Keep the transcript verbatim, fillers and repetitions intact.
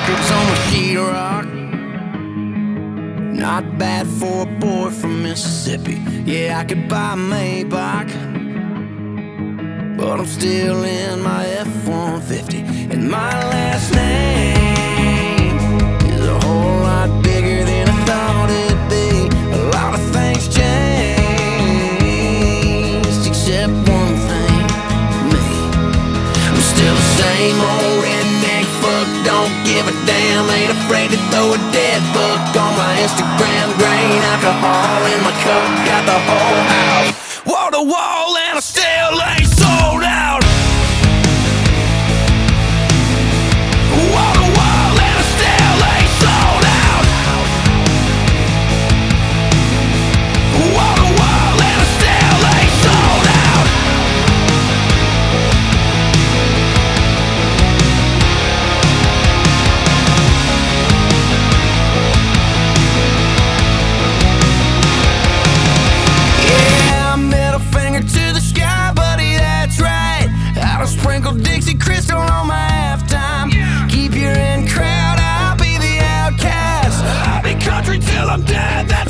records on my sheetrock. Not bad for a boy from Mississippi. Yeah, I could buy a Maybach, but I'm still in my F one fifty. And my last name is a whole lot bigger than I thought it'd be. A lot of things changed, except one thing, me. I'm still the same old redneck fuck, don't give a damn. Ain't afraid to throw a dead buck on my Instagram. Grain alcohol in my cup, got the whole house wall to wall, and I still ain't sold out. Wall to wall, and I still ain't sold out. Wall to wall, and I still ain't sold out. Yeah, middle finger to the sky, buddy, that's right. I don't sprinkle Dixie Crystal on my halftime. Keep your in crowd, I'll be the outcast. I'll be country till I'm dead.